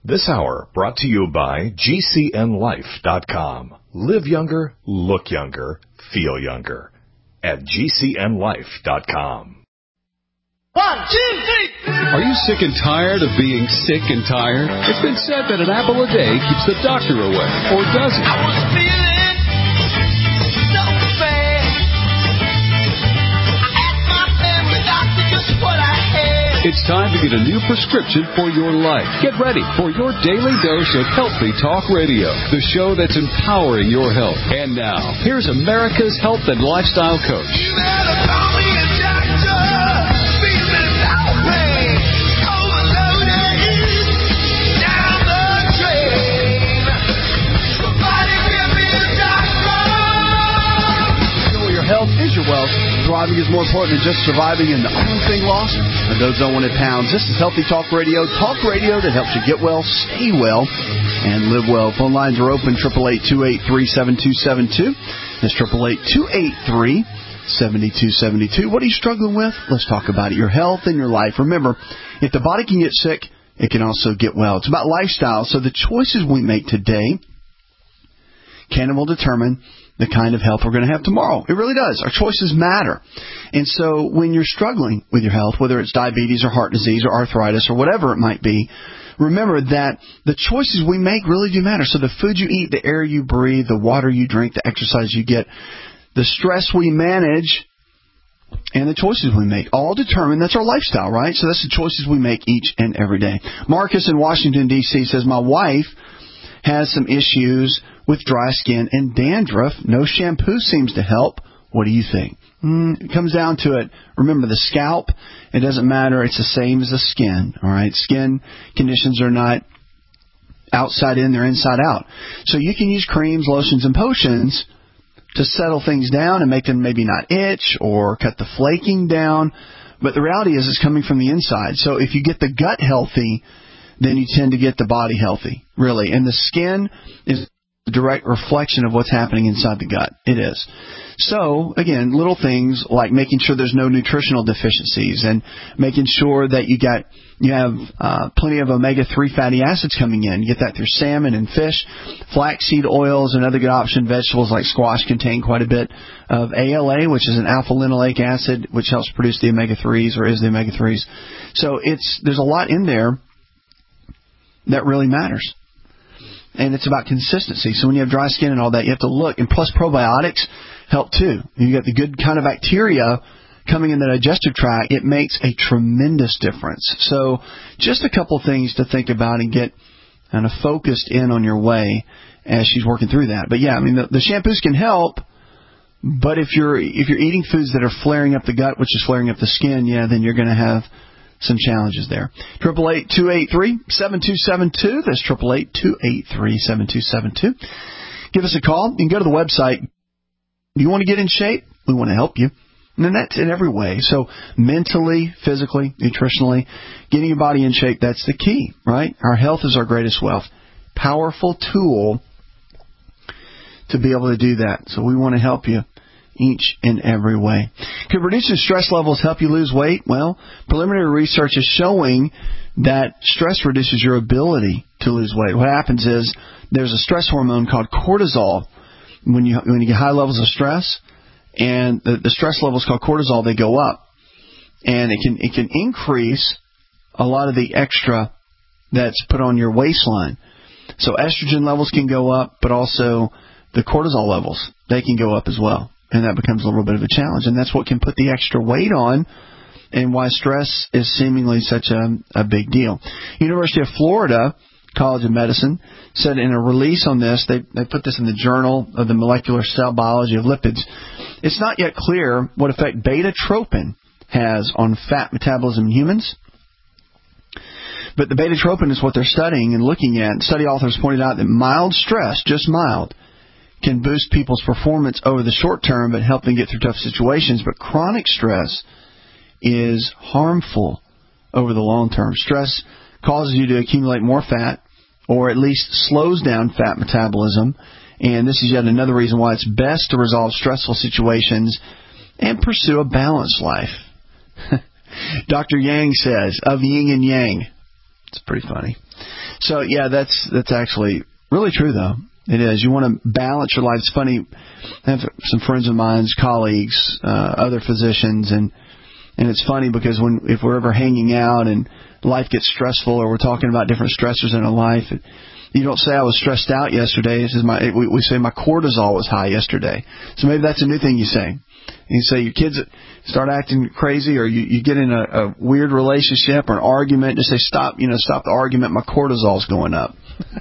This hour brought to you by GCNLife.com. Live younger, look younger, feel younger. At GCNLife.com. 1, 2, 3. Are you sick and tired of being sick and tired? It's been said that an apple a day keeps the doctor away. Or does it? I was feeling so bad. I asked my family doctor just what I had. It's time to get a new prescription for your life. Get ready for your daily dose of Healthy Talk Radio, the show that's empowering your health. And now, here's America's health and lifestyle coach. You better call me a doctor. Feeling lonely, overloaded, down the drain. Somebody give me a doctor. Your health is your wealth. Thriving is more important than just surviving, and the only thing lost are those unwanted pounds. This is Healthy Talk Radio that helps you get well, stay well, and live well. Phone lines are open, 888-283-7272. That's 888-283-7272. What are you struggling with? Let's talk about it. Your health and your life. Remember, if the body can get sick, it can also get well. It's about lifestyle, so the choices we make today can and will determine the kind of health we're going to have tomorrow. It really does. Our choices matter. And so when you're struggling with your health, whether it's diabetes or heart disease or arthritis or whatever it might be, remember that the choices we make really do matter. So the food you eat, the air you breathe, the water you drink, the exercise you get, the stress we manage, and the choices we make all determine, that's our lifestyle, right? So that's the choices we make each and every day. Marcus in Washington, D.C. says, my wife has some issues with dry skin and dandruff. No shampoo seems to help. What do you think? It comes down to it. Remember, the scalp, it doesn't matter. It's the same as the skin, all right? Skin conditions are not outside in, they're inside out. So you can use creams, lotions, and potions to settle things down and make them maybe not itch or cut the flaking down. But the reality is it's coming from the inside. So if you get the gut healthy, then you tend to get the body healthy, really. And the skin is a direct reflection of what's happening inside the gut. It is. So, again, little things like making sure there's no nutritional deficiencies and making sure that you have plenty of omega-3 fatty acids coming in. You get that through salmon and fish. Flaxseed oil is another good option. Vegetables like squash contain quite a bit of ALA, which is an alpha-linoleic acid, which helps produce the omega-3s or is the omega-3s. So there's a lot in there that really matters. And it's about consistency. So when you have dry skin and all that, you have to look. And plus probiotics help too. You get the good kind of bacteria coming in the digestive tract. It makes a tremendous difference. So just a couple things to think about and get kind of focused in on your way as she's working through that. But yeah, I mean, the shampoos can help. But if you're eating foods that are flaring up the gut, which is flaring up the skin, yeah, then you're going to have some challenges there. 888-283-7272. That's 888-283-7272. Give us a call. You can go to the website. Do you want to get in shape? We want to help you. And that's in every way. So mentally, physically, nutritionally, getting your body in shape, that's the key, right? Our health is our greatest wealth. Powerful tool to be able to do that. So we want to help you each and every way. Could reducing stress levels help you lose weight? Well, preliminary research is showing that stress reduces your ability to lose weight. What happens is there's a stress hormone called cortisol. When you get high levels of stress, and the stress levels called cortisol, they go up, and it can increase a lot of the extra that's put on your waistline. So estrogen levels can go up, but also the cortisol levels, they can go up as well. And that becomes a little bit of a challenge. And that's what can put the extra weight on and why stress is seemingly such a big deal. University of Florida College of Medicine said in a release on this, they put this in the Journal of the Molecular Cell Biology of Lipids. It's not yet clear what effect beta-tropin has on fat metabolism in humans. But the beta-tropin is what they're studying and looking at. Study authors pointed out that mild stress, just mild, can boost people's performance over the short term, but help them get through tough situations. But chronic stress is harmful over the long term. Stress causes you to accumulate more fat, or at least slows down fat metabolism. And this is yet another reason why it's best to resolve stressful situations and pursue a balanced life. Dr. Yang says, of yin and yang. It's pretty funny. So, yeah, that's actually really true, though. It is. You want to balance your life. It's funny. I have some friends of mine, colleagues, other physicians, and it's funny because if we're ever hanging out and life gets stressful or we're talking about different stressors in our life, you don't say I was stressed out yesterday. We say my cortisol was high yesterday. So maybe that's a new thing you say. You say your kids start acting crazy, or you get in a weird relationship or an argument. Just say stop the argument. My cortisol's going up.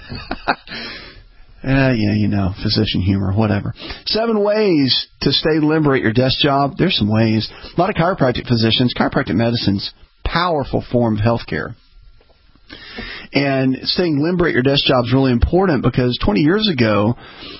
Physician humor, whatever. 7 ways to stay limber at your desk job. There's some ways. A lot of chiropractic medicine's powerful form of healthcare. And staying limber at your desk job is really important because 20 years ago,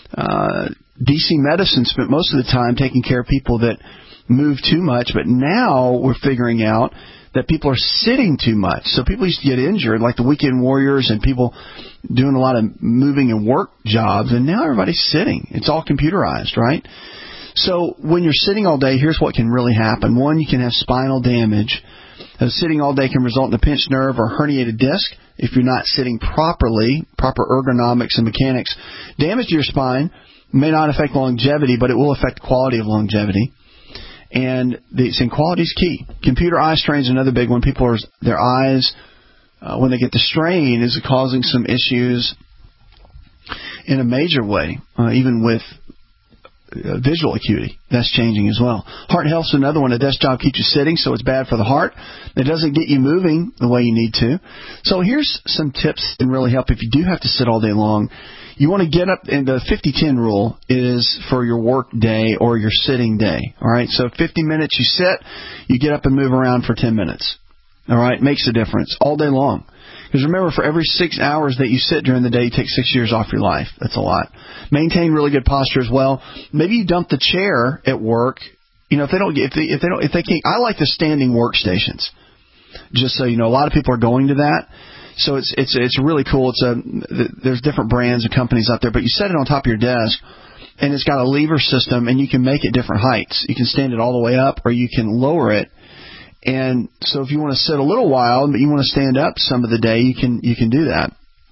DC medicine spent most of the time taking care of people that move too much, but now we're figuring out that people are sitting too much. So people used to get injured, like the weekend warriors and people doing a lot of moving and work jobs, and now everybody's sitting. It's all computerized, right? So when you're sitting all day, here's what can really happen. One, you can have spinal damage. Sitting all day can result in a pinched nerve or herniated disc if you're not sitting properly, proper ergonomics and mechanics. Damage to your spine may not affect longevity, but it will affect the quality of longevity. And quality is key. Computer eye strain is another big one. Their eyes, when they get the strain, is causing some issues in a major way, even with visual acuity. That's changing as well. Heart health's another one. A desk job keeps you sitting, so it's bad for the heart. It doesn't get you moving the way you need to. So here's some tips that can really help if you do have to sit all day long. You want to get up, and the 50-10 rule is for your work day or your sitting day. All right, so 50 minutes you sit, you get up and move around for 10 minutes. All right, makes a difference all day long. Because remember, for every 6 hours that you sit during the day, you take 6 years off your life. That's a lot. Maintain really good posture as well. Maybe you dump the chair at work. If they can't. I like the standing workstations. Just so you know, a lot of people are going to that. So it's really cool. There's different brands and companies out there, but you set it on top of your desk, and it's got a lever system, and you can make it different heights. You can stand it all the way up, or you can lower it. And so if you want to sit a little while, but you want to stand up some of the day, you can do that.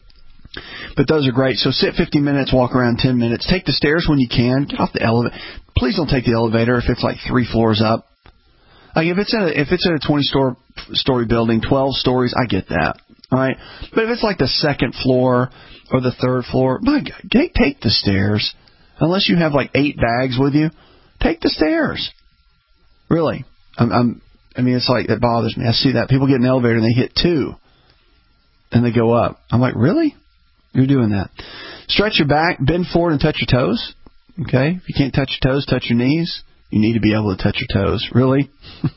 But those are great. So sit 50 minutes, walk around 10 minutes. Take the stairs when you can. Get off the elevator. Please don't take the elevator if it's like 3 floors up. Like if it's in a 20-story building, 12 stories, I get that. All right. But if it's like the second floor or the third floor, my God, take the stairs. Unless you have like 8 bags with you, take the stairs. Really. It's like, it bothers me. I see that. People get in an elevator and they hit 2 and they go up. I'm like, really? You're doing that. Stretch your back, bend forward and touch your toes. Okay? If you can't touch your toes, touch your knees. You need to be able to touch your toes. Really?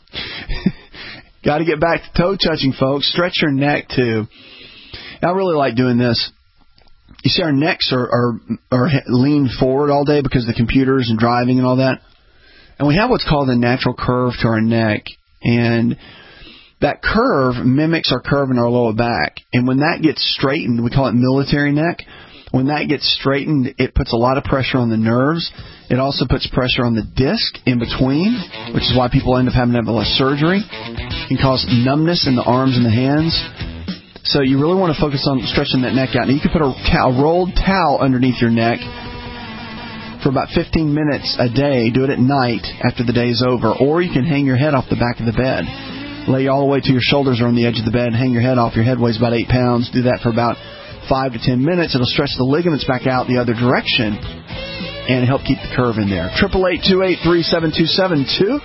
Got to get back to toe touching, folks. Stretch your neck too. I really like doing this. You see, our necks are leaned forward all day because of the computers and driving and all that. And we have what's called a natural curve to our neck. And that curve mimics our curve in our lower back. And when that gets straightened, we call it military neck. When that gets straightened, it puts a lot of pressure on the nerves. It also puts pressure on the disc in between, which is why people end up having to have a lot of surgery. It can cause numbness in the arms and the hands. So you really want to focus on stretching that neck out. Now, you can put a rolled towel underneath your neck for about 15 minutes a day. Do it at night after the day is over. Or you can hang your head off the back of the bed. Lay all the way till your shoulders are on the edge of the bed. Hang your head off. Your head weighs about 8 pounds. Do that for about 5 to 10 minutes. It'll stretch the ligaments back out the other direction and help keep the curve in there. 888-283-7272.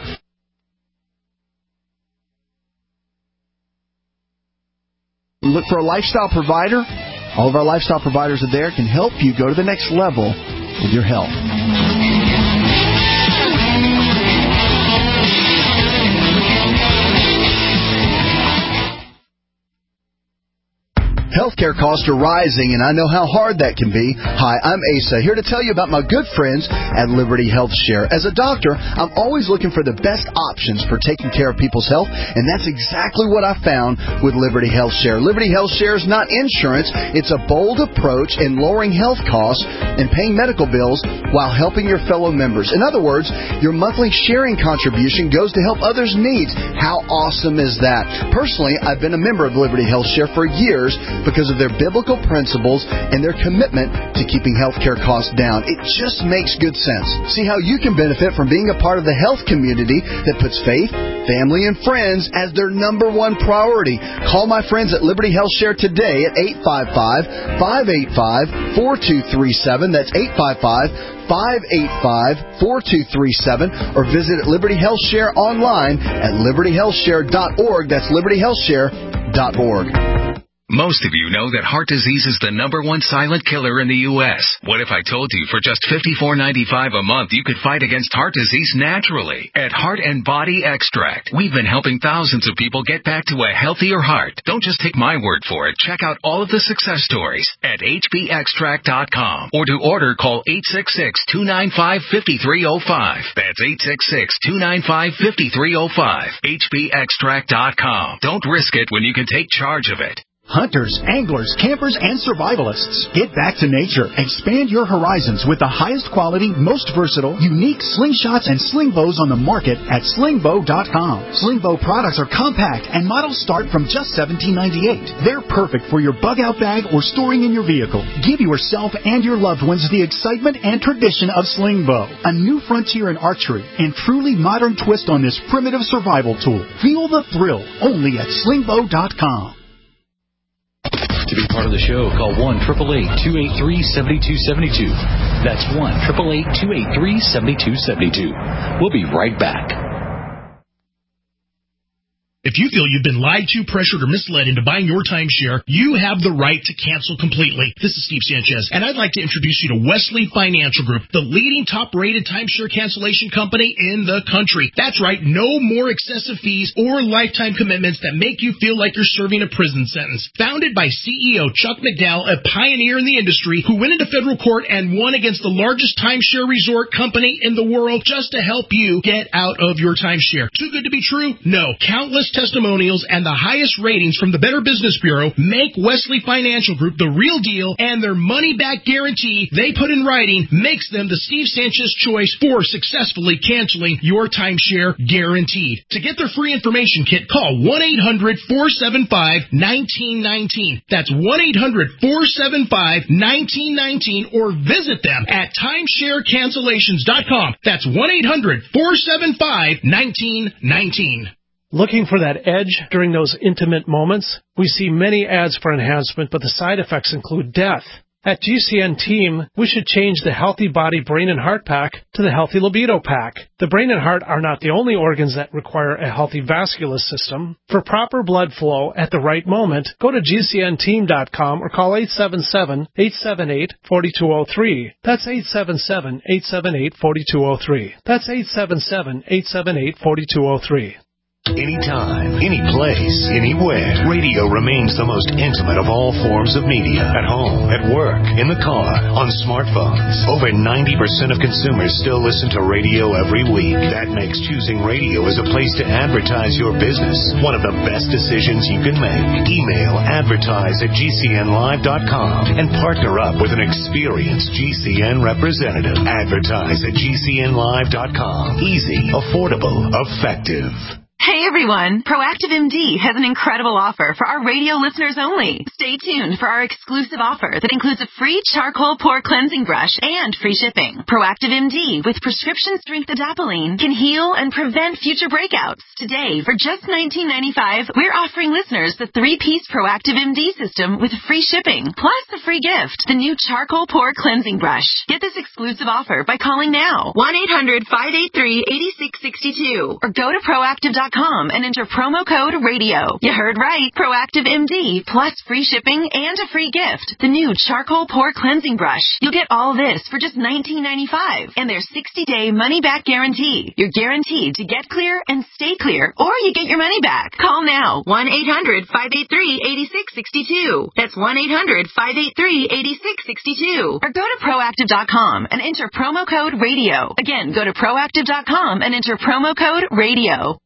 Look for a lifestyle provider. All of our lifestyle providers are there, can help you go to the next level with your health. Healthcare costs are rising, and I know how hard that can be. Hi, I'm Asa, here to tell you about my good friends at Liberty Health Share. As a doctor, I'm always looking for the best options for taking care of people's health, and that's exactly what I found with Liberty Health Share. Liberty Health Share is not insurance. It's a bold approach in lowering health costs and paying medical bills while helping your fellow members. In other words, your monthly sharing contribution goes to help others' needs. How awesome is that? Personally, I've been a member of Liberty Health Share for years, because of their biblical principles and their commitment to keeping healthcare costs down. It just makes good sense. See how you can benefit from being a part of the health community that puts faith, family, and friends as their number one priority. Call my friends at Liberty Health Share today at 855-585-4237. That's 855-585-4237, or visit Liberty Health Share online at libertyhealthshare.org. That's libertyhealthshare.org. Most of you know that heart disease is the number one silent killer in the U.S. What if I told you for just $54.95 a month you could fight against heart disease naturally? At Heart and Body Extract, we've been helping thousands of people get back to a healthier heart. Don't just take my word for it. Check out all of the success stories at hbextract.com. Or to order, call 866-295-5305. That's 866-295-5305. hbextract.com. Don't risk it when you can take charge of it. Hunters, anglers, campers, and survivalists, get back to nature. Expand your horizons with the highest quality, most versatile, unique slingshots and sling bows on the market at slingbow.com. Slingbow products are compact and models start from just $17.98. They're perfect for your bug-out bag or storing in your vehicle. Give yourself and your loved ones the excitement and tradition of Slingbow, a new frontier in archery and truly modern twist on this primitive survival tool. Feel the thrill only at slingbow.com. To be part of the show, call 1-888-283-7272. That's 1-888-283-7272. We'll be right back. If you feel you've been lied to, pressured, or misled into buying your timeshare, you have the right to cancel completely. This is Steve Sanchez, and I'd like to introduce you to Wesley Financial Group, the leading top-rated timeshare cancellation company in the country. That's right, no more excessive fees or lifetime commitments that make you feel like you're serving a prison sentence. Founded by CEO Chuck McDowell, a pioneer in the industry who went into federal court and won against the largest timeshare resort company in the world just to help you get out of your timeshare. Too good to be true? No. Countless testimonials and the highest ratings from the Better Business Bureau make Wesley Financial Group the real deal, and their money-back guarantee they put in writing makes them the Steve Sanchez choice for successfully canceling your timeshare guaranteed. To get their free information kit, call 1-800-475-1919. That's 1-800-475-1919, or visit them at timesharecancellations.com. That's 1-800-475-1919. Looking for that edge during those intimate moments? We see many ads for enhancement, but the side effects include death. At GCN Team, we should change the Healthy Body Brain and Heart Pack to the Healthy Libido Pack. The brain and heart are not the only organs that require a healthy vascular system. For proper blood flow at the right moment, go to GCNteam.com or call 877-878-4203. That's 877-878-4203. That's 877-878-4203. Anytime, any place, anywhere. Radio remains the most intimate of all forms of media. At home, at work, in the car, on smartphones. Over 90% of consumers still listen to radio every week. That makes choosing radio as a place to advertise your business one of the best decisions you can make. Email advertise@gcnlive.com and partner up with an experienced GCN representative. Advertise at gcnlive.com. Easy, affordable, effective. Hey everyone, Proactive MD has an incredible offer for our radio listeners only. Stay tuned for our exclusive offer that includes a free charcoal pore cleansing brush and free shipping. Proactive MD with prescription strength adapalene can heal and prevent future breakouts. Today, for just $19.95, we're offering listeners the 3-piece Proactive MD system with free shipping, plus a free gift, the new charcoal pore cleansing brush. Get this exclusive offer by calling now, 1-800-583-8662, or go to proactive.com and enter promo code RADIO. You heard right. Proactive MD plus free shipping and a free gift. The new charcoal pore cleansing brush. You'll get all this for just $19.95 and their 60-day money-back guarantee. You're guaranteed to get clear and stay clear, or you get your money back. Call now. 1-800-583-8662. That's 1-800-583-8662. Or go to proactive.com and enter promo code RADIO. Again, go to proactive.com and enter promo code RADIO.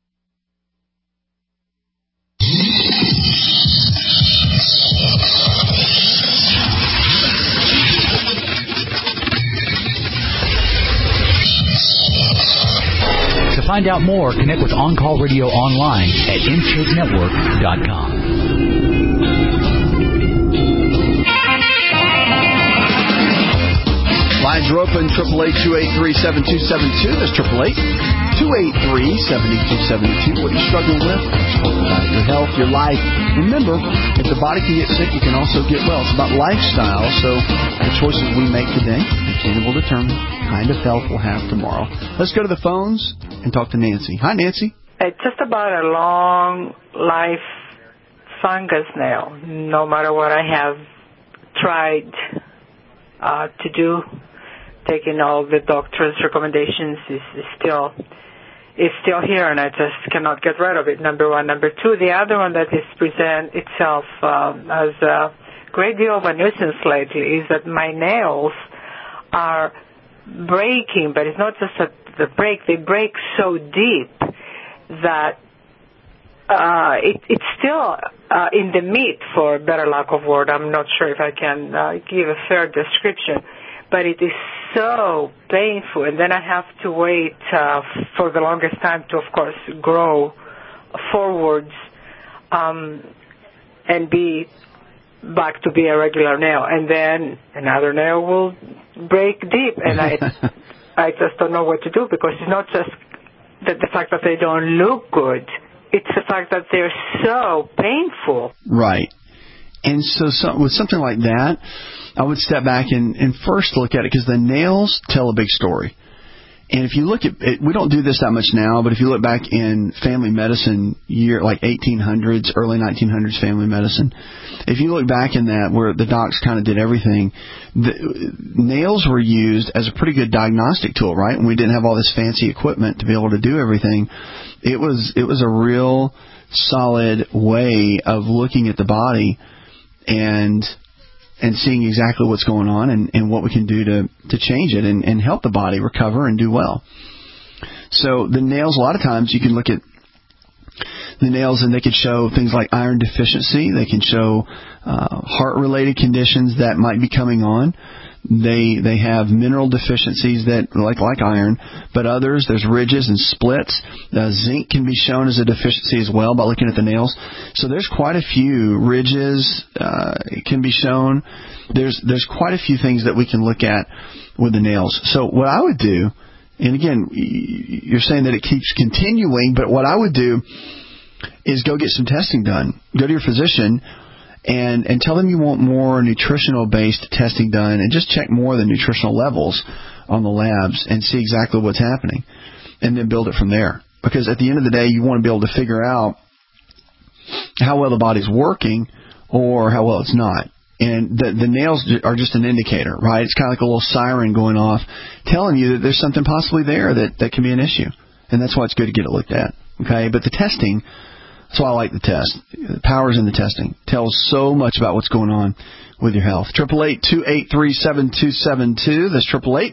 To find out more, connect with On Call Radio online at InShapeNetwork.com. lines are open, 888-283-7272. That's 888-283-7272. What are you struggling with? About your health, your life. Remember, if the body can get sick, it can also get well. It's about lifestyle, so the choices we make today will determine the kind of health we'll have tomorrow. Let's go to the phones and talk to Nancy. Hi, Nancy. It's just about a long life fungus nail. No matter what I have tried to do, taking all the doctor's recommendations is still here, and I just cannot get rid of it. Number one. Number two, the other one that is present itself as a great deal of a nuisance lately is that my nails are breaking, but it's not just the break. They break so deep that it's still in the meat, for better lack of word. I'm not sure if I can give a fair description, but it is so painful. And then I have to wait for the longest time to, of course, grow forwards and be back to be a regular nail. And then another nail will break deep, and I just don't know what to do, because it's not just that the fact that they don't look good. It's the fact that they're so painful. Right. And so with something like that, I would step back and first look at it, because the nails tell a big story. And if you look at it, we don't do this that much now, but if you look back in family medicine, like 1800s, early 1900s family medicine, if you look back in that, where the docs kind of did everything, the nails were used as a pretty good diagnostic tool, right? And we didn't have all this fancy equipment to be able to do everything. It was a real solid way of looking at the body and seeing exactly what's going on and what we can do to change it and help the body recover and do well. So the nails, a lot of times you can look at the nails and they could show things like iron deficiency. They can show heart-related conditions that might be coming on. They have mineral deficiencies that like iron, but others, there's ridges and splits. Zinc can be shown as a deficiency as well by looking at the nails. So there's quite a few ridges can be shown. There's quite a few things that we can look at with the nails. So what I would do, and again, you're saying that it keeps continuing, but what I would do is go get some testing done. Go to your physician and tell them you want more nutritional-based testing done, and just check more of the nutritional levels on the labs and see exactly what's happening, and then build it from there. Because at the end of the day, you want to be able to figure out how well the body's working or how well it's not. And the nails are just an indicator, right? It's kind of like a little siren going off telling you that there's something possibly there that can be an issue. And that's why it's good to get it looked at. Okay, but the testing, that's why I like the test. The power's in the testing. Tells so much about what's going on with your health. 888-283-7272. That's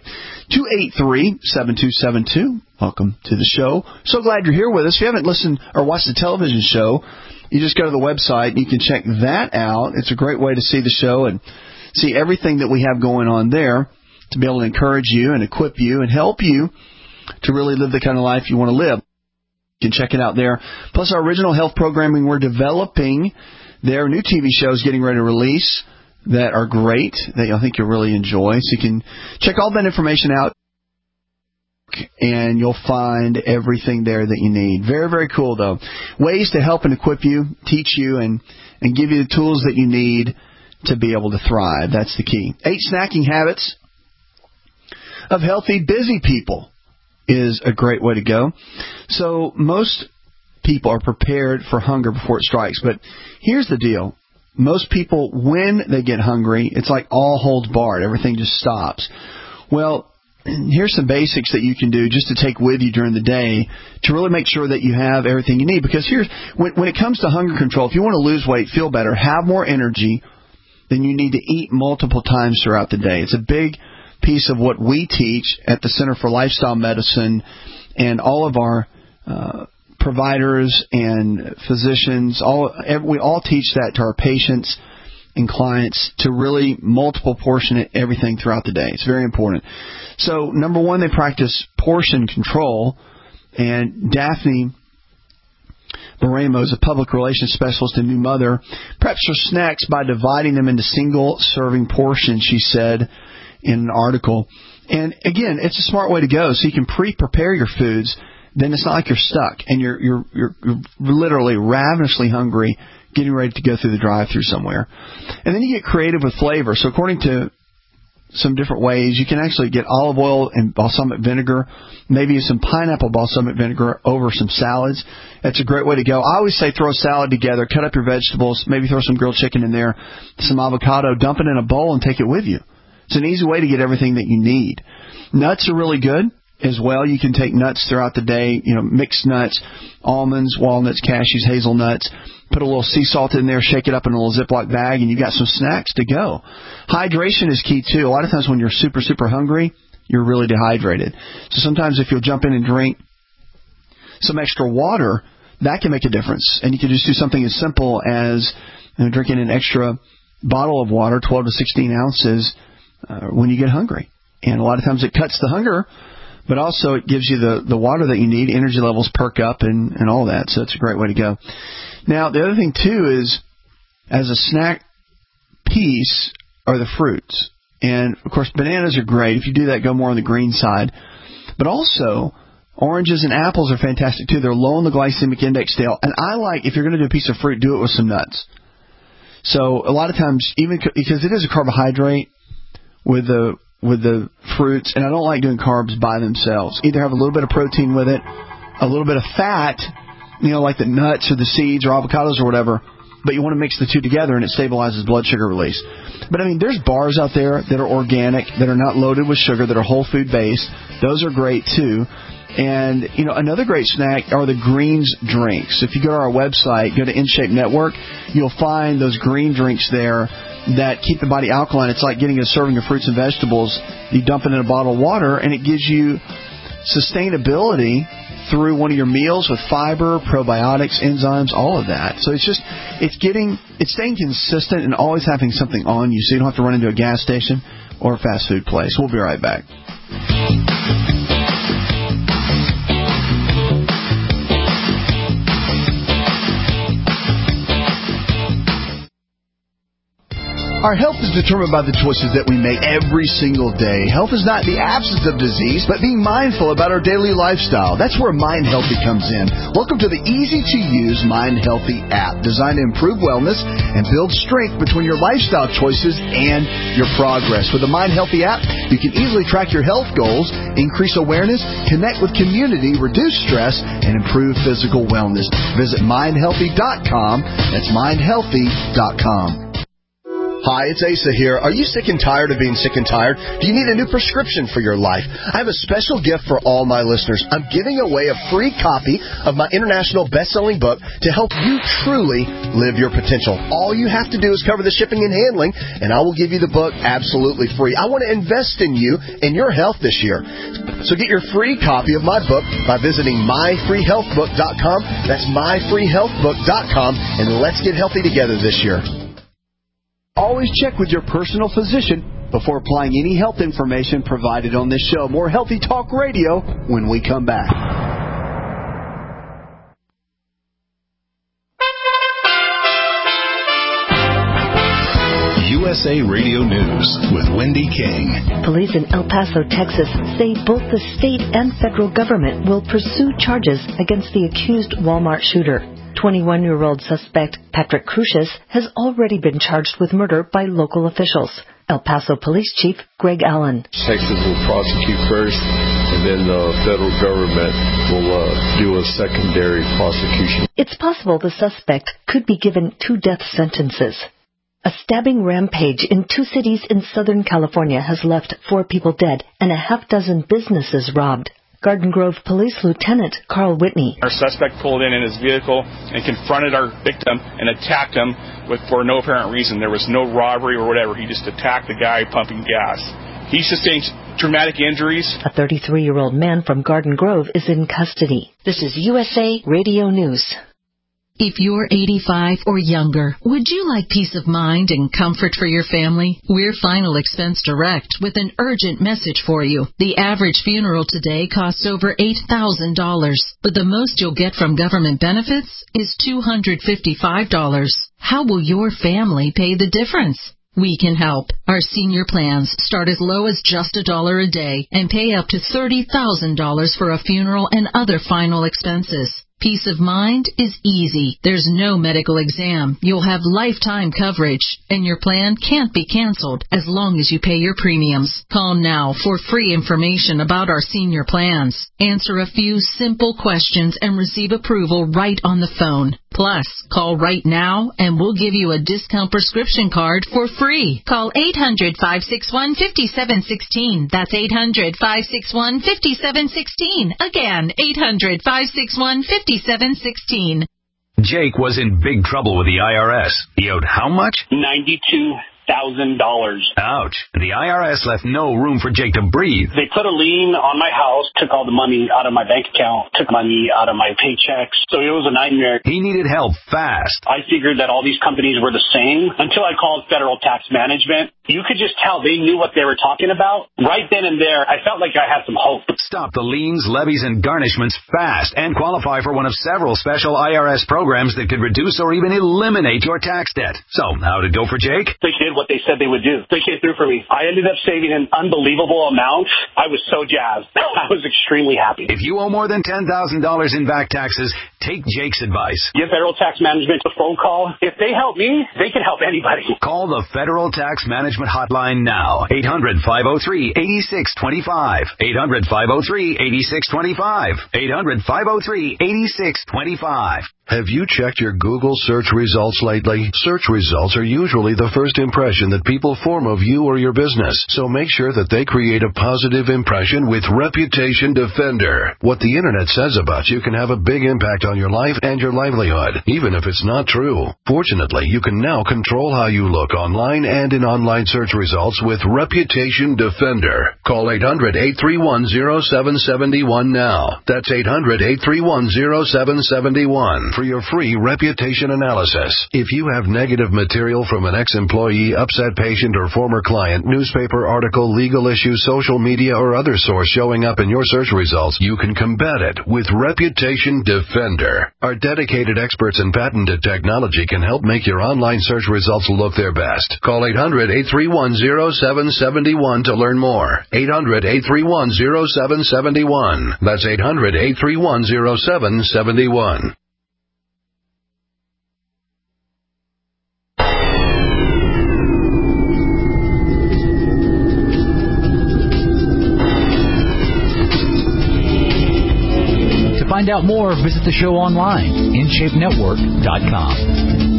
888-283-7272. Welcome to the show. So glad you're here with us. If you haven't listened or watched the television show, you just go to the website and you can check that out. It's a great way to see the show and see everything that we have going on there to be able to encourage you and equip you and help you to really live the kind of life you want to live. You can check it out there. Plus our original health programming we're developing. There are new TV shows getting ready to release that are great, that I think you'll really enjoy. So you can check all that information out, and you'll find everything there that you need. Very, very cool, though. Ways to help and equip you, teach you, and give you the tools that you need to be able to thrive. That's the key. 8 snacking habits of healthy, busy people is a great way to go. So most people are prepared for hunger before it strikes. But here's the deal. Most people, when they get hungry, it's like all holds barred. Everything just stops. Well, here's some basics that you can do just to take with you during the day to really make sure that you have everything you need. Because here's when it comes to hunger control, if you want to lose weight, feel better, have more energy, then you need to eat multiple times throughout the day. It's a big piece of what we teach at the Center for Lifestyle Medicine, and all of our providers and physicians, we all teach that to our patients and clients, to really multiple portion everything throughout the day. It's very important. So, number one, they practice portion control, and Daphne Baremo is a public relations specialist and new mother. Preps her snacks by dividing them into single-serving portions, she said in an article. And again, it's a smart way to go. So you can pre-prepare your foods. Then it's not like you're stuck and you're literally ravenously hungry, getting ready to go through the drive-thru somewhere. And then you get creative with flavor. So according to some different ways, you can actually get olive oil and balsamic vinegar, maybe some pineapple balsamic vinegar over some salads. That's a great way to go. I always say throw a salad together, cut up your vegetables, maybe throw some grilled chicken in there, some avocado, dump it in a bowl and take it with you. It's an easy way to get everything that you need. Nuts are really good as well. You can take nuts throughout the day, mixed nuts, almonds, walnuts, cashews, hazelnuts. Put a little sea salt in there, shake it up in a little Ziploc bag, and you got some snacks to go. Hydration is key, too. A lot of times when you're super, super hungry, you're really dehydrated. So sometimes if you'll jump in and drink some extra water, that can make a difference. And you can just do something as simple as drinking an extra bottle of water, 12 to 16 ounces, when you get hungry. And a lot of times it cuts the hunger, but also it gives you the water that you need. Energy levels perk up and all that. So it's a great way to go. Now, the other thing, too, is as a snack piece are the fruits. And, of course, bananas are great. If you do that, go more on the green side. But also, oranges and apples are fantastic, too. They're low on the glycemic index scale. And I like, if you're going to do a piece of fruit, do it with some nuts. So a lot of times, even because it is a carbohydrate with the fruits, and I don't like doing carbs by themselves. Either have a little bit of protein with it, a little bit of fat, like the nuts or the seeds or avocados or whatever, but you want to mix the two together and it stabilizes blood sugar release. But, there's bars out there that are organic, that are not loaded with sugar, that are whole food based. Those are great, too. And, another great snack are the greens drinks. If you go to our website, go to InShape Network, you'll find those green drinks there that keep the body alkaline. It's like getting a serving of fruits and vegetables. You dump it in a bottle of water, and it gives you sustainability through one of your meals with fiber, probiotics, enzymes, all of that. So it's staying consistent and always having something on you so you don't have to run into a gas station or a fast food place. We'll be right back. Our health is determined by the choices that we make every single day. Health is not the absence of disease, but being mindful about our daily lifestyle. That's where Mind Healthy comes in. Welcome to the easy-to-use Mind Healthy app, designed to improve wellness and build strength between your lifestyle choices and your progress. With the Mind Healthy app, you can easily track your health goals, increase awareness, connect with community, reduce stress, and improve physical wellness. Visit mindhealthy.com. That's mindhealthy.com. Hi, it's Asa here. Are you sick and tired of being sick and tired? Do you need a new prescription for your life? I have a special gift for all my listeners. I'm giving away a free copy of my international best-selling book to help you truly live your potential. All you have to do is cover the shipping and handling, and I will give you the book absolutely free. I want to invest in you and your health this year. So get your free copy of my book by visiting myfreehealthbook.com. That's myfreehealthbook.com, and let's get healthy together this year. Always check with your personal physician before applying any health information provided on this show. More Healthy Talk Radio when we come back. USA Radio News with Wendy King. Police in El Paso, Texas say both the state and federal government will pursue charges against the accused Walmart shooter. 21-year-old suspect Patrick Crucius has already been charged with murder by local officials. El Paso Police Chief Greg Allen. Texas will prosecute first, and then the federal government will do a secondary prosecution. It's possible the suspect could be given 2 death sentences. A stabbing rampage in 2 cities in Southern California has left 4 people dead and a half dozen businesses robbed. Garden Grove Police Lieutenant Carl Whitney. Our suspect pulled in his vehicle and confronted our victim and attacked him for no apparent reason. There was no robbery or whatever. He just attacked the guy pumping gas. He sustained traumatic injuries. A 33-year-old man from Garden Grove is in custody. This is USA Radio News. If you're 85 or younger, would you like peace of mind and comfort for your family? We're Final Expense Direct with an urgent message for you. The average funeral today costs over $8,000, but the most you'll get from government benefits is $255. How will your family pay the difference? We can help. Our senior plans start as low as just $1 a day and pay up to $30,000 for a funeral and other final expenses. Peace of mind is easy. There's no medical exam. You'll have lifetime coverage, and your plan can't be canceled as long as you pay your premiums. Call now for free information about our senior plans. Answer a few simple questions and receive approval right on the phone. Plus, call right now and we'll give you a discount prescription card for free. Call 800-561-5716. That's 800-561-5716. Again, 800-561-5716. Jake was in big trouble with the IRS. He owed how much? $92,000. Ouch. The IRS left no room for Jake to breathe. They put a lien on my house, took all the money out of my bank account, took money out of my paychecks. So it was a nightmare. He needed help fast. I figured that all these companies were the same until I called Federal Tax Management. You could just tell they knew what they were talking about. Right then and there, I felt like I had some hope. Stop the liens, levies, and garnishments fast and qualify for one of several special IRS programs that could reduce or even eliminate your tax debt. So, how'd it go for Jake? They did what they said they would do. They came through for me. I ended up saving an unbelievable amount. I was so jazzed. I was extremely happy. If you owe more than $10,000 in back taxes, take Jake's advice. Give Federal Tax Management a phone call. If they help me, they can help anybody. Call the Federal Tax Management hotline now. 800-503-8625. 800-503-8625. 800-503-8625. Have you checked your Google search results lately? Search results are usually the first impression that people form of you or your business, so make sure that they create a positive impression with Reputation Defender. What the Internet says about you can have a big impact on your life and your livelihood, even if it's not true. Fortunately, you can now control how you look online and in online search results with Reputation Defender. Call 800-831-0771 now. That's 800-831-0771 for your free reputation analysis. If you have negative material from an ex-employee, upset patient, or former client, newspaper article, legal issue, social media, or other source showing up in your search results, you can combat it with Reputation Defender. Our dedicated experts in patented technology can help make your online search results look their best. Call 800-831-0771 to learn more. 800-831-0771. That's 800-831-0771. To find out more, visit the show online, InShapeNetwork.com.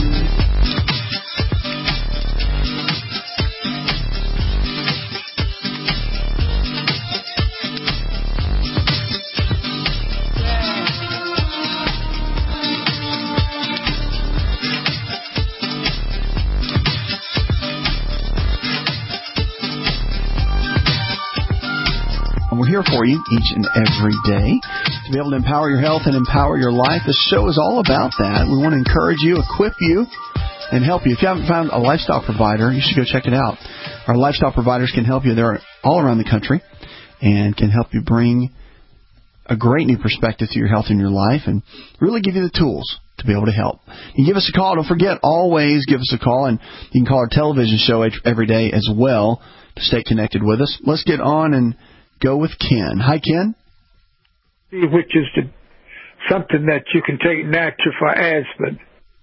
We're here for you each and every day to be able to empower your health and empower your life. This show is all about that. We want to encourage you, equip you, and help you. If you haven't found a lifestyle provider, you should go check it out. Our lifestyle providers can help you. They're all around the country and can help you bring a great new perspective to your health and your life and really give you the tools to be able to help. You give us a call. Don't forget, always give us a call. And you can call our television show every day as well to stay connected with us. Let's get on and go with Ken. Hi, Ken. Which is something that you can take natural for asthma.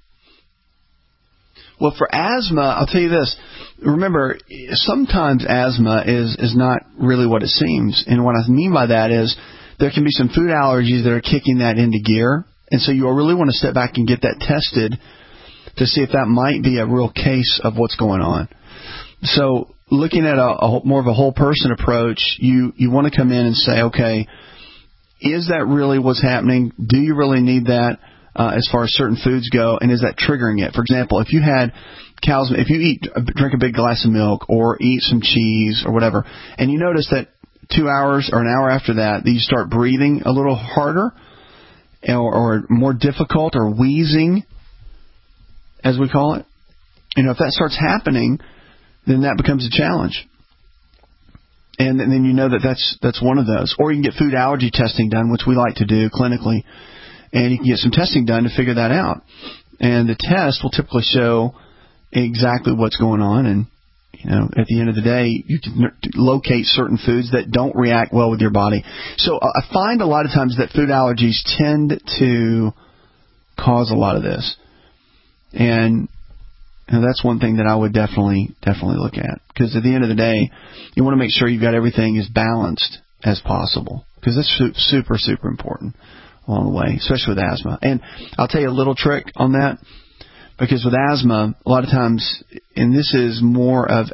Well, for asthma, I'll tell you this. Remember, sometimes asthma is not really what it seems. And what I mean by that is there can be some food allergies that are kicking that into gear. And so you really want to step back and get that tested to see if that might be a real case of what's going on. So looking at a more of a whole person approach, you want to come in and say, okay, is that really what's happening? Do you really need that as far as certain foods go? And is that triggering it? For example, if you had cows, if you drink a big glass of milk or eat some cheese or whatever, and you notice that 2 hours or an hour after that you start breathing a little harder or more difficult or wheezing, as we call it, if that starts happening, then that becomes a challenge. And then you know that's one of those. Or you can get food allergy testing done, which we like to do clinically, and you can get some testing done to figure that out. And the test will typically show exactly what's going on, and at the end of the day, you can locate certain foods that don't react well with your body. So I find a lot of times that food allergies tend to cause a lot of this, and that's one thing that I would definitely look at, because at the end of the day, you want to make sure you've got everything as balanced as possible, because that's super, super important along the way, especially with asthma. And I'll tell you a little trick on that, because with asthma, a lot of times, and this is not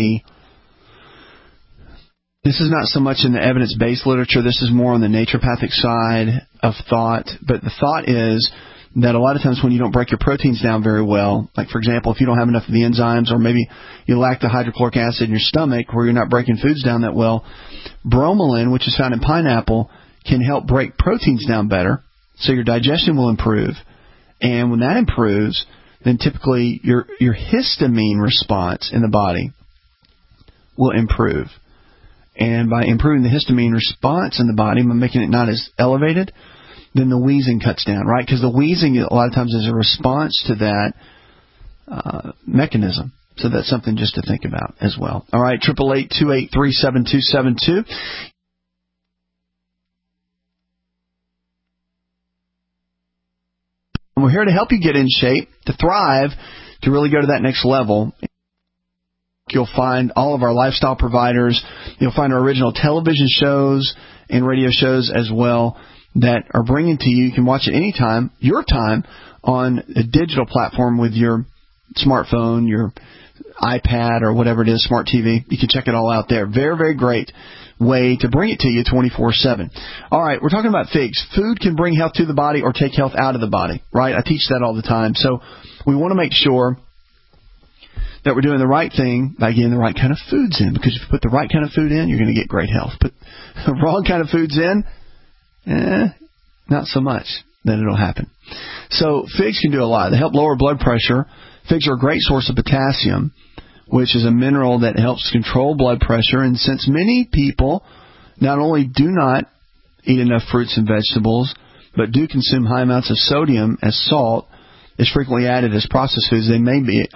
so much in the evidence-based literature, this is more on the naturopathic side of thought, but the thought is that a lot of times when you don't break your proteins down very well, like for example, if you don't have enough of the enzymes, or maybe you lack the hydrochloric acid in your stomach where you're not breaking foods down that well, bromelain, which is found in pineapple, can help break proteins down better, so your digestion will improve. And when that improves, then typically your histamine response in the body will improve. And by improving the histamine response in the body, by making it not as elevated, then the wheezing cuts down, right? Because the wheezing a lot of times is a response to that mechanism. So that's something just to think about as well. All right, 888-283-7272. We're here to help you get in shape, to thrive, to really go to that next level. You'll find all of our lifestyle providers. You'll find our original television shows and radio shows as well that are bringing to you. You can watch it anytime, your time, on a digital platform with your smartphone, your iPad, or whatever it is, smart TV. You can check it all out there. Very, very great way to bring it to you 24/7. All right, we're talking about figs. Food can bring health to the body or take health out of the body, right? I teach that all the time. So we want to make sure that we're doing the right thing by getting the right kind of foods in, because if you put the right kind of food in, you're going to get great health. Put the wrong kind of foods in, not so much that it'll happen. So figs can do a lot. They help lower blood pressure. Figs are a great source of potassium, which is a mineral that helps control blood pressure. And since many people not only do not eat enough fruits and vegetables, but do consume high amounts of sodium as salt is frequently added as processed foods, they may be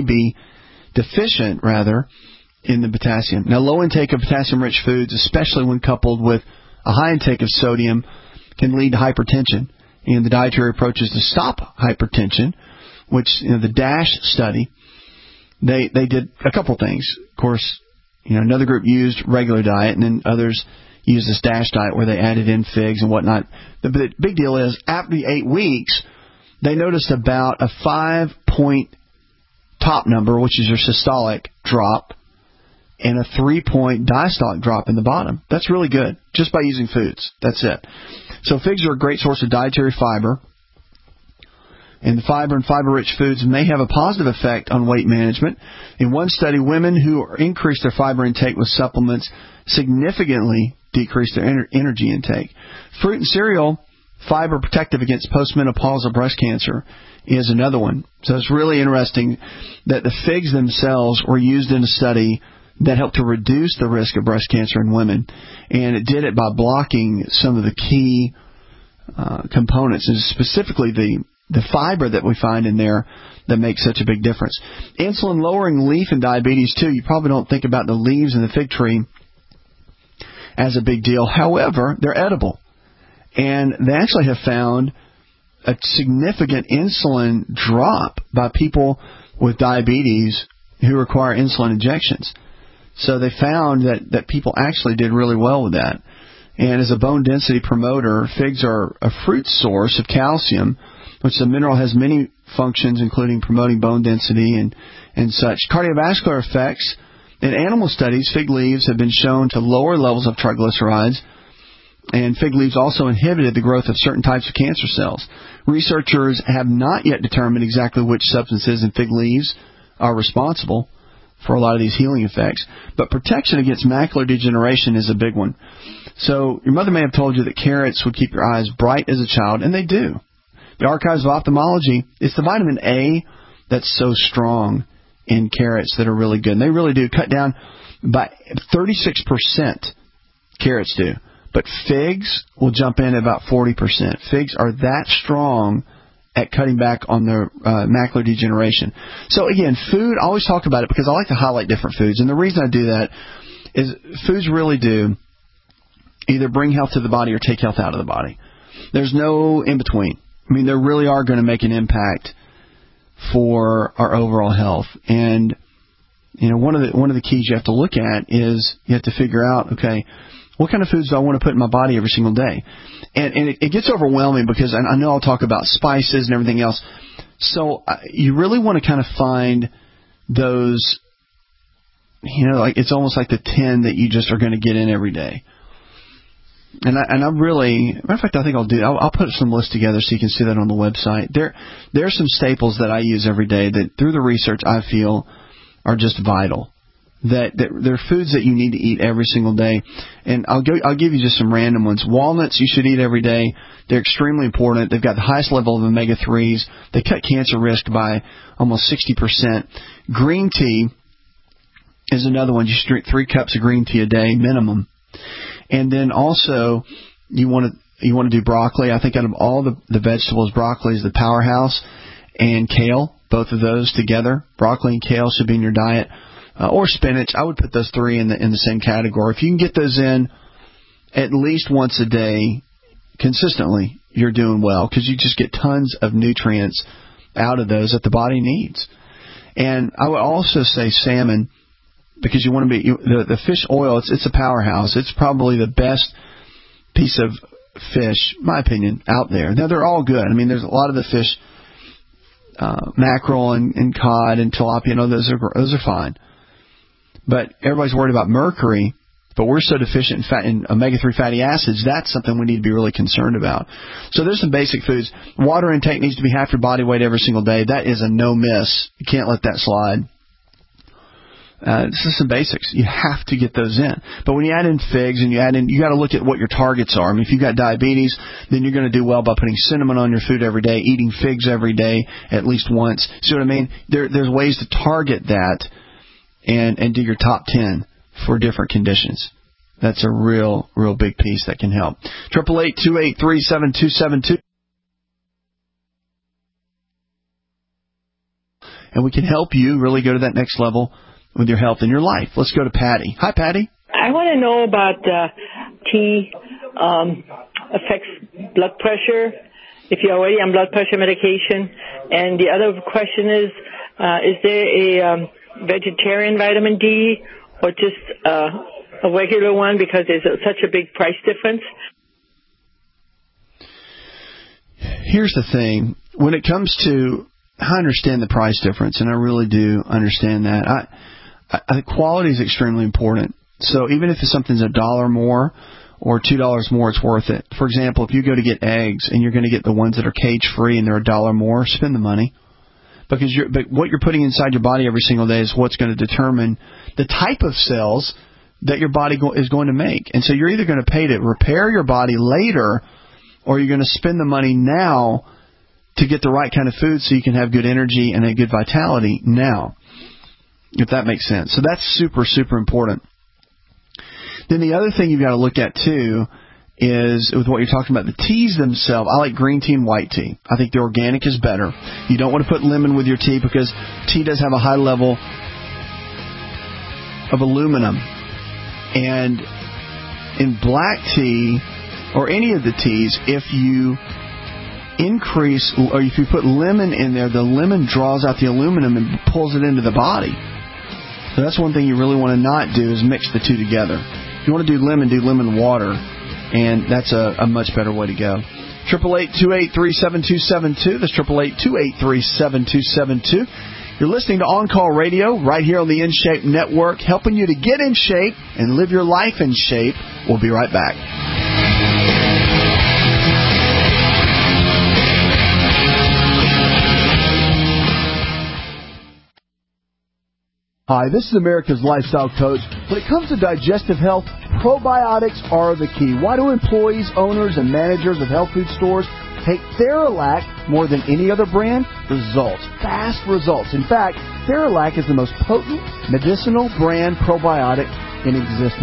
deficient, in the potassium. Now, low intake of potassium-rich foods, especially when coupled with a high intake of sodium, can lead to hypertension. And the dietary approaches to stop hypertension, which the DASH study, they did a couple things. Of course, another group used regular diet, and then others used this DASH diet where they added in figs and whatnot. The big deal is, after the 8 weeks, they noticed about a 5-point top number, which is your systolic drop, and a 3-point diastolic drop in the bottom. That's really good, just by using foods. That's it. So figs are a great source of dietary fiber. And the fiber and fiber-rich foods may have a positive effect on weight management. In one study, women who increased their fiber intake with supplements significantly decreased their energy intake. Fruit and cereal, fiber protective against postmenopausal breast cancer, is another one. So it's really interesting that the figs themselves were used in a study that helped to reduce the risk of breast cancer in women. And it did it by blocking some of the key components, and specifically the fiber that we find in there that makes such a big difference. Insulin-lowering leaf in diabetes, too. You probably don't think about the leaves in the fig tree as a big deal. However, they're edible. And they actually have found a significant insulin drop by people with diabetes who require insulin injections. So they found that people actually did really well with that. And as a bone density promoter, figs are a fruit source of calcium, which the mineral has many functions, including promoting bone density and such. Cardiovascular effects. In animal studies, fig leaves have been shown to lower levels of triglycerides, and fig leaves also inhibited the growth of certain types of cancer cells. Researchers have not yet determined exactly which substances in fig leaves are responsible for a lot of these healing effects, but protection against macular degeneration is a big one. So your mother may have told you that carrots would keep your eyes bright as a child, and they do. The Archives of Ophthalmology, it's the vitamin A that's so strong in carrots that are really good. And they really do cut down by 36%, carrots do. But figs will jump in at about 40%. Figs are that strong at cutting back on their macular degeneration. So again, food, I always talk about it because I like to highlight different foods. And the reason I do that is foods really do either bring health to the body or take health out of the body. There's no in between. I mean, they really are going to make an impact for our overall health. And you know, one of the keys you have to look at is you have to figure out, okay, what kind of foods do I want to put in my body every single day? And it gets overwhelming because I know I'll talk about spices and everything else. So you really want to kind of find those, you know, like it's almost like the 10 that you just are going to get in every day. And I really, matter of fact, I think I'll put some lists together so you can see that on the website. There are some staples that I use every day that through the research I feel are just vital. That they're foods that you need to eat every single day. And I'll give you just some random ones. Walnuts you should eat every day. They're extremely important. They've got the highest level of omega-3s. They cut cancer risk by almost 60%. Green tea is another one. You should drink 3 cups of green tea a day minimum. And then also you want to do broccoli. I think out of all the vegetables, broccoli is the powerhouse. And kale, both of those together. Broccoli and kale should be in your diet. Or spinach. I would put those 3 in the same category. If you can get those in at least once a day consistently, you're doing well because you just get tons of nutrients out of those that the body needs. And I would also say salmon because you want to be the fish oil. It's a powerhouse. It's probably the best piece of fish, in my opinion, out there. Now they're all good. I mean, there's a lot of the fish, mackerel and cod and tilapia. You know, those are fine. But everybody's worried about mercury, but we're so deficient in omega-3 fatty acids, that's something we need to be really concerned about. So there's some basic foods. Water intake needs to be half your body weight every single day. That is a no-miss. You can't let that slide. This is some basics. You have to get those in. But when you add in figs and you got to look at what your targets are. I mean, if you've got diabetes, then you're going to do well by putting cinnamon on your food every day, eating figs every day at least once. See what I mean? There's ways to target that. And do your top 10 for different conditions. That's a real big piece that can help. 888-283-7272. And we can help you really go to that next level with your health and your life. Let's go to Patty. Hi, Patty. I want to know about tea affects blood pressure, if you're already on blood pressure medication. And the other question is there a vegetarian vitamin D or just a regular one because there's such a big price difference? Here's the thing. When it comes to, I understand the price difference, and I really do understand that. I quality is extremely important. So even if something's $1 more or $2 more, it's worth it. For example, if you go to get eggs and you're going to get the ones that are cage-free and they're $1 more, spend the money. But what you're putting inside your body every single day is what's going to determine the type of cells that your body is going to make. And so you're either going to pay to repair your body later, or you're going to spend the money now to get the right kind of food so you can have good energy and a good vitality now, if that makes sense. So that's super, super important. Then the other thing you've got to look at, too, is with what you're talking about, the teas themselves. I like green tea and white tea. I think the organic is better. You don't want to put lemon with your tea because tea does have a high level of aluminum. And in black tea, or any of the teas, if you increase, or if you put lemon in there, the lemon draws out the aluminum and pulls it into the body. So that's one thing you really want to not do, is mix the two together. If you want to do lemon water. And that's a much better way to go. 888-283-7272. That's 888-283-7272. You're listening to On Call Radio right here on the In Shape Network, helping you to get in shape and live your life in shape. We'll be right back. Hi, this is America's Lifestyle Coach. When it comes to digestive health, probiotics are the key. Why do employees, owners, and managers of health food stores take Theralac more than any other brand? Results. Fast results. In fact, Theralac is the most potent medicinal brand probiotic in existence.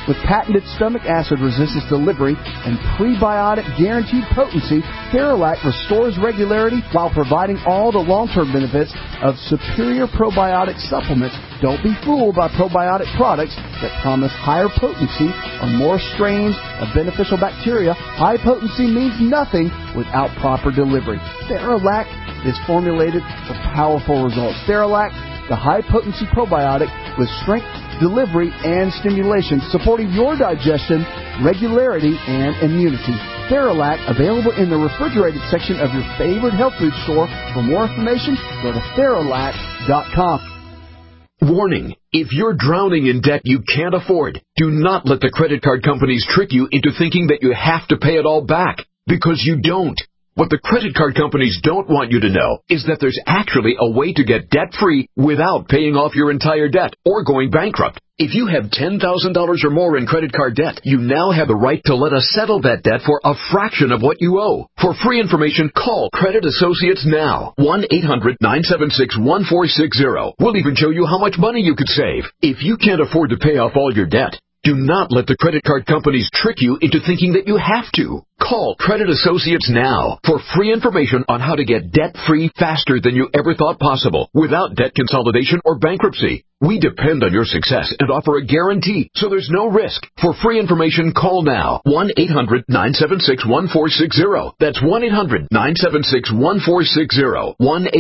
With patented stomach acid resistance delivery and prebiotic guaranteed potency, Theralac restores regularity while providing all the long-term benefits of superior probiotic supplements. Don't be fooled by probiotic products that promise higher potency or more strains of beneficial bacteria. High potency means nothing without proper delivery. Theralac is formulated for powerful results. Theralac, the high-potency probiotic with strength, delivery, and stimulation, supporting your digestion, regularity, and immunity. Theralac, available in the refrigerated section of your favorite health food store. For more information, go to Theralac.com. Warning, if you're drowning in debt you can't afford, do not let the credit card companies trick you into thinking that you have to pay it all back, because you don't. What the credit card companies don't want you to know is that there's actually a way to get debt-free without paying off your entire debt or going bankrupt. If you have $10,000 or more in credit card debt, you now have the right to let us settle that debt for a fraction of what you owe. For free information, call Credit Associates now. 1-800-976-1460. We'll even show you how much money you could save. If you can't afford to pay off all your debt, do not let the credit card companies trick you into thinking that you have to. Call Credit Associates now for free information on how to get debt-free faster than you ever thought possible without debt consolidation or bankruptcy. We depend on your success and offer a guarantee, so there's no risk. For free information, call now. 1-800-976-1460. That's 1-800-976-1460.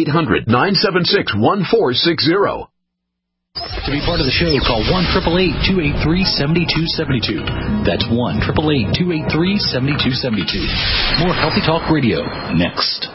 1-800-976-1460. To be part of the show, call 1-888-283-7272. That's 1-888-283-7272. More Healthy Talk Radio next.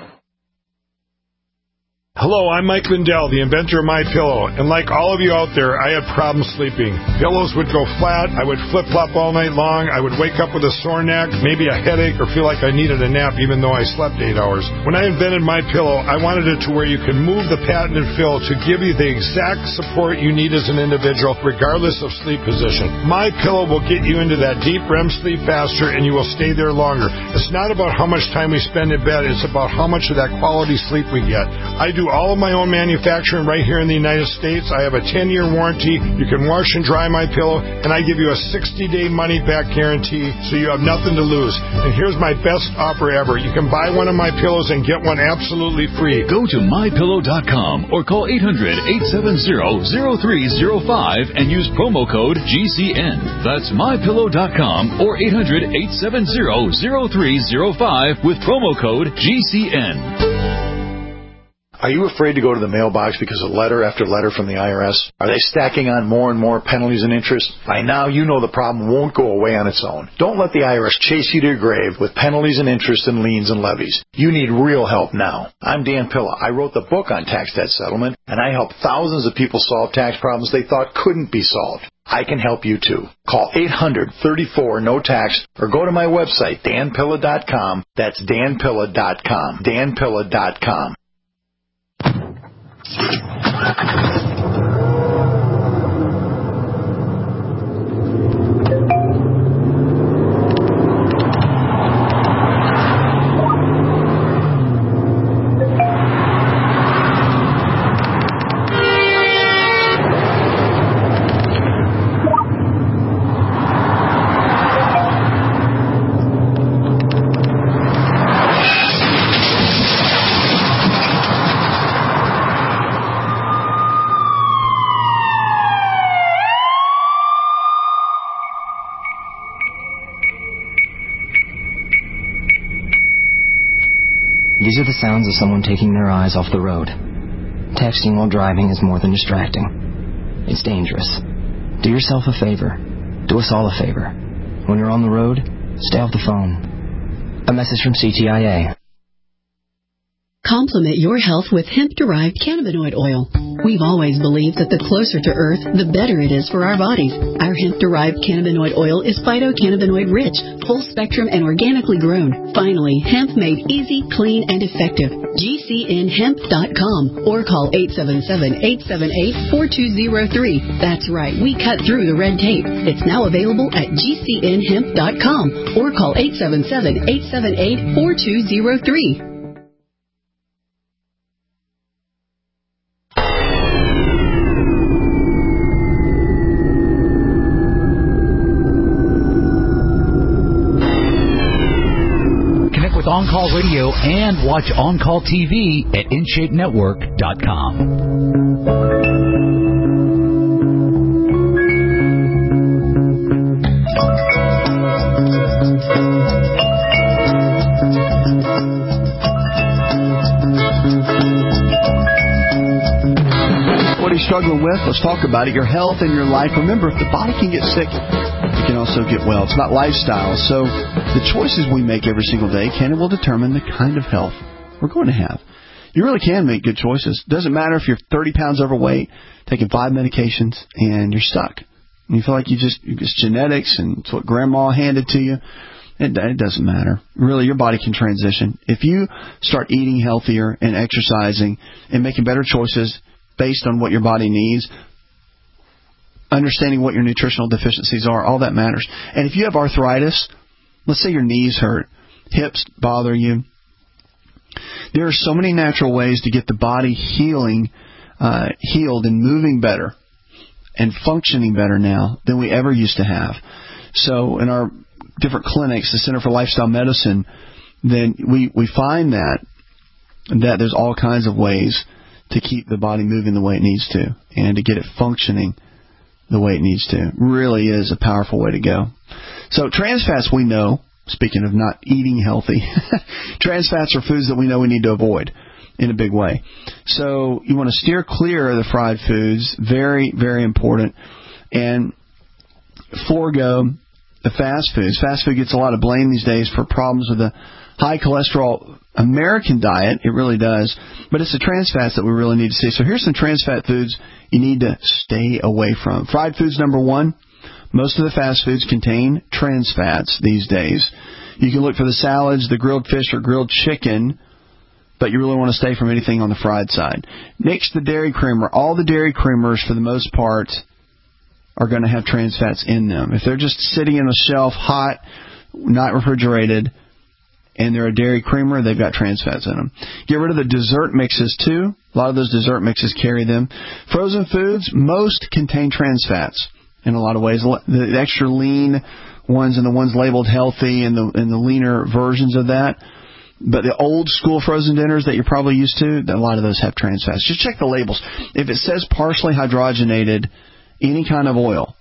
Hello, I'm Mike Lindell, the inventor of MyPillow, and like all of you out there, I had problems sleeping. Pillows would go flat, I would flip-flop all night long, I would wake up with a sore neck, maybe a headache, or feel like I needed a nap even though I slept 8 hours. When I invented MyPillow, I wanted it to where you can move the patented fill to give you the exact support you need as an individual, regardless of sleep position. MyPillow will get you into that deep REM sleep faster, and you will stay there longer. It's not about how much time we spend in bed, it's about how much of that quality sleep we get. I do all of my own manufacturing right here in the United States. I have a 10-year warranty. You can wash and dry my pillow, and I give you a 60-day money-back guarantee, so you have nothing to lose. And here's my best offer ever. You can buy one of my pillows and get one absolutely free. Go to MyPillow.com or call 800-870-0305 and use promo code GCN. That's MyPillow.com or 800-870-0305 with promo code GCN. Are you afraid to go to the mailbox because of letter after letter from the IRS? Are they stacking on more and more penalties and interest? By now, you know the problem won't go away on its own. Don't let the IRS chase you to your grave with penalties and interest and liens and levies. You need real help now. I'm Dan Pilla. I wrote the book on tax debt settlement, and I help thousands of people solve tax problems they thought couldn't be solved. I can help you too. Call 800-34-NO-TAX or go to my website, danpilla.com. That's danpilla.com. danpilla.com. These are the sounds of someone taking their eyes off the road. Texting while driving is more than distracting. It's dangerous. Do yourself a favor. Do us all a favor. When you're on the road, stay off the phone. A message from CTIA. Complement your health with hemp-derived cannabinoid oil. We've always believed that the closer to Earth, the better it is for our bodies. Our hemp-derived cannabinoid oil is phytocannabinoid-rich, full-spectrum, and organically grown. Finally, hemp made easy, clean, and effective. GCNhemp.com or call 877-878-4203. That's right, we cut through the red tape. It's now available at GCNhemp.com or call 877-878-4203. On Call Radio and watch On Call TV at InShapeNetwork.com. What are you struggling with? Let's talk about it. Your health and your life. Remember, if the body can get sick, it can also get well. It's about lifestyle. So the choices we make every single day can and will determine the kind of health we're going to have. You really can make good choices. Doesn't matter if you're 30 pounds overweight, taking 5 medications, and you're stuck. And you feel like it's genetics and it's what grandma handed to you. It doesn't matter. Really, your body can transition. If you start eating healthier and exercising and making better choices based on what your body needs, understanding what your nutritional deficiencies are, all that matters. And if you have arthritis, let's say your knees hurt, hips bother you, there are so many natural ways to get the body healed and moving better and functioning better now than we ever used to have. So in our different clinics, the Center for Lifestyle Medicine, then we find that there's all kinds of ways to keep the body moving the way it needs to and to get it functioning the way it needs to. Really is a powerful way to go. So trans fats, we know, speaking of not eating healthy, trans fats are foods that we know we need to avoid in a big way. So you want to steer clear of the fried foods. Very, very important. And forego the fast foods. Fast food gets a lot of blame these days for problems with the high cholesterol American diet. It really does. But it's the trans fats that we really need to see. So here's some trans fat foods you need to stay away from. Fried foods, number one. Most of the fast foods contain trans fats these days. You can look for the salads, the grilled fish or grilled chicken, but you really want to stay from anything on the fried side. Next, the dairy creamer. All the dairy creamers, for the most part, are going to have trans fats in them. If they're just sitting in a shelf, hot, not refrigerated, and they're a dairy creamer, they've got trans fats in them. Get rid of the dessert mixes, too. A lot of those dessert mixes carry them. Frozen foods, most contain trans fats in a lot of ways. The extra lean ones and the ones labeled healthy and the leaner versions of that. But the old school frozen dinners that you're probably used to, a lot of those have trans fats. Just check the labels. If it says partially hydrogenated, any kind of oil,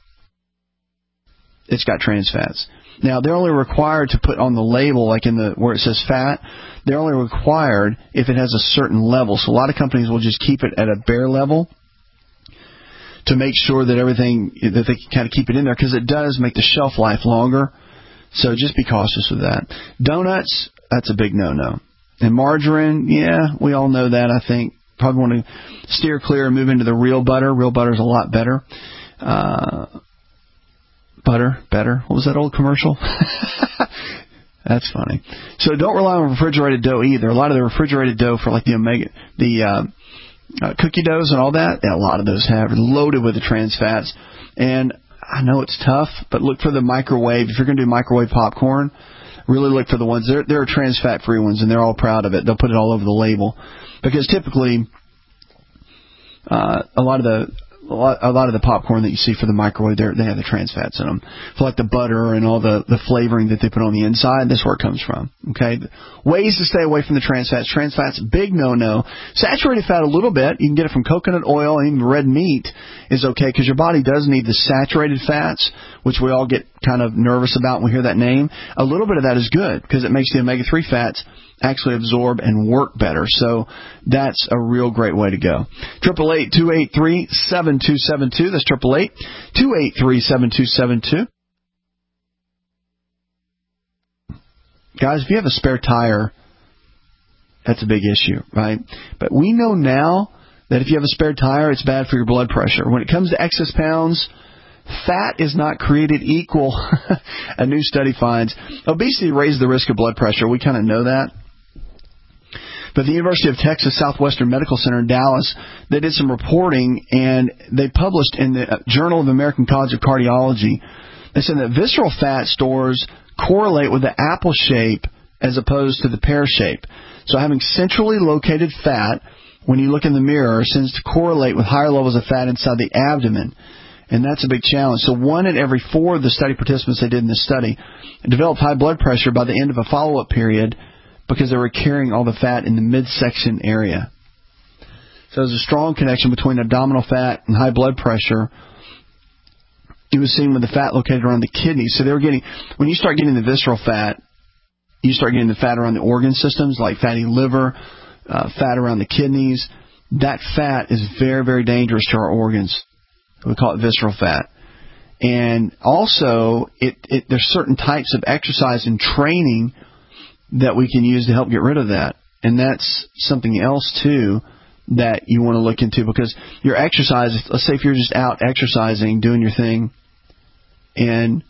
it's got trans fats. Now, they're only required to put on the label, like where it says fat, they're only required if it has a certain level. So a lot of companies will just keep it at a bare level to make sure that that they can kind of keep it in there, because it does make the shelf life longer. So just be cautious with that. Donuts, that's a big no-no. And margarine, yeah, we all know that, I think. Probably want to steer clear and move into the real butter. Real butter is a lot better. Butter, better. What was that old commercial? That's funny. So don't rely on refrigerated dough either. A lot of the refrigerated dough for like the cookie doughs and all that, a lot of those have loaded with the trans fats. And I know it's tough, but look for the microwave. If you're going to do microwave popcorn, really look for the ones. There are trans fat free ones, and they're all proud of it. They'll put it all over the label, because typically a lot of the popcorn that you see for the microwave, they have the trans fats in them. For like the butter and all the flavoring that they put on the inside, that's where it comes from. Okay, ways to stay away from the trans fats. Trans fats, big no-no. Saturated fat, a little bit. You can get it from coconut oil, and even red meat is okay, because your body does need the saturated fats, which we all get kind of nervous about when we hear that name. A little bit of that is good, because it makes the omega-3 fats actually absorb and work better. So that's a real great way to go. 888-283-7272. That's 888-283-7272. Guys, if you have a spare tire, that's a big issue, right? But we know now that if you have a spare tire, it's bad for your blood pressure. When it comes to excess pounds, fat is not created equal. A new study finds obesity raises the risk of blood pressure. We kind of know that. But the University of Texas Southwestern Medical Center in Dallas, they did some reporting, and they published in the Journal of the American College of Cardiology. They said that visceral fat stores correlate with the apple shape as opposed to the pear shape. So having centrally located fat, when you look in the mirror, seems to correlate with higher levels of fat inside the abdomen. And that's a big challenge. So 1 in every 4 of the study participants they did in this study developed high blood pressure by the end of a follow-up period because they were carrying all the fat in the midsection area. So there's a strong connection between abdominal fat and high blood pressure. It was seen with the fat located around the kidneys. So they were getting, when you start getting the visceral fat, you start getting the fat around the organ systems, like fatty liver, fat around the kidneys. That fat is very, very dangerous to our organs. We call it visceral fat. And also, there's certain types of exercise and training that we can use to help get rid of that. And that's something else, too, that you want to look into, because your exercise, let's say if you're just out exercising, doing your thing, and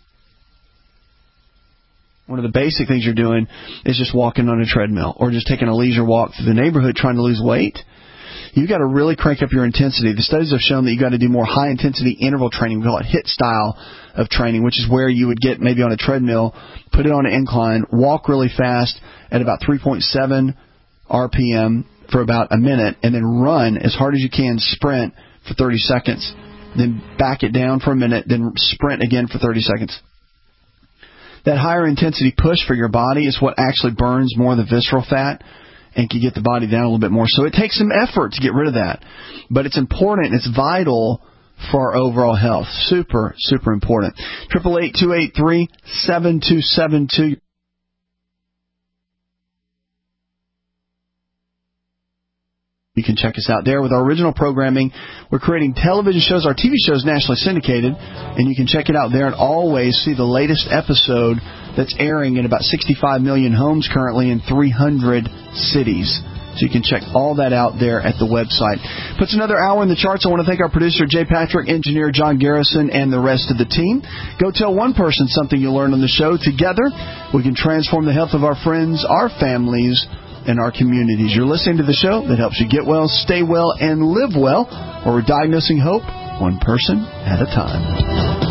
one of the basic things you're doing is just walking on a treadmill or just taking a leisure walk through the neighborhood trying to lose weight, you've got to really crank up your intensity. The studies have shown that you've got to do more high-intensity interval training. We call it HIIT style of training, which is where you would get maybe on a treadmill, put it on an incline, walk really fast at about 3.7 RPM for about a minute, and then run as hard as you can, sprint for 30 seconds. Then back it down for a minute, then sprint again for 30 seconds. That higher intensity push for your body is what actually burns more of the visceral fat and can get the body down a little bit more. So it takes some effort to get rid of that. But it's important, it's vital for our overall health. Super, super important. 888-283-7272. You can check us out there with our original programming. We're creating television shows. Our TV show is nationally syndicated, and you can check it out there and always see the latest episode that's airing in about 65 million homes currently in 300 cities. So you can check all that out there at the website. Puts another hour in the charts. I want to thank our producer, Jay Patrick, engineer John Garrison, and the rest of the team. Go tell one person something you learned on the show. Together, we can transform the health of our friends, our families, and our communities. You're listening to the show that helps you get well, stay well, and live well, where we're diagnosing hope one person at a time.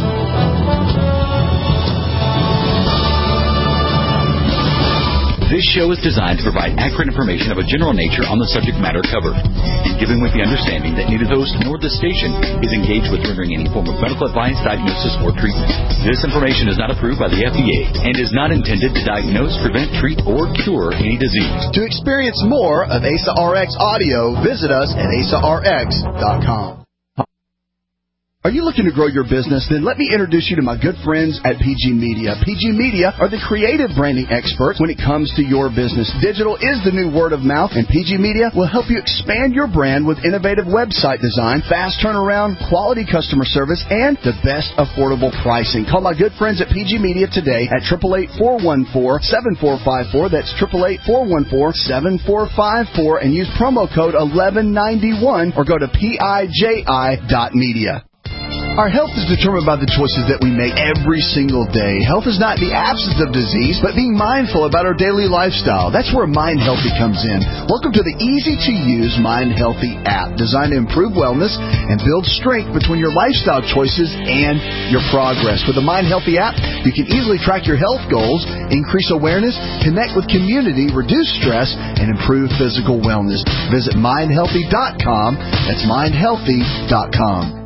This show is designed to provide accurate information of a general nature on the subject matter covered, and given with the understanding that neither host nor the station is engaged with rendering any form of medical advice, diagnosis, or treatment. This information is not approved by the FDA and is not intended to diagnose, prevent, treat, or cure any disease. To experience more of ASA RX audio, visit us at asarx.com. Are you looking to grow your business? Then let me introduce you to my good friends at PG Media. PG Media are the creative branding experts when it comes to your business. Digital is the new word of mouth, and PG Media will help you expand your brand with innovative website design, fast turnaround, quality customer service, and the best affordable pricing. Call my good friends at PG Media today at 888-414-7454. That's 888-414-7454, and use promo code 1191 or go to piji.media. Our health is determined by the choices that we make every single day. Health is not the absence of disease, but being mindful about our daily lifestyle. That's where Mind Healthy comes in. Welcome to the easy-to-use Mind Healthy app, designed to improve wellness and build strength between your lifestyle choices and your progress. With the Mind Healthy app, you can easily track your health goals, increase awareness, connect with community, reduce stress, and improve physical wellness. Visit mindhealthy.com. That's mindhealthy.com.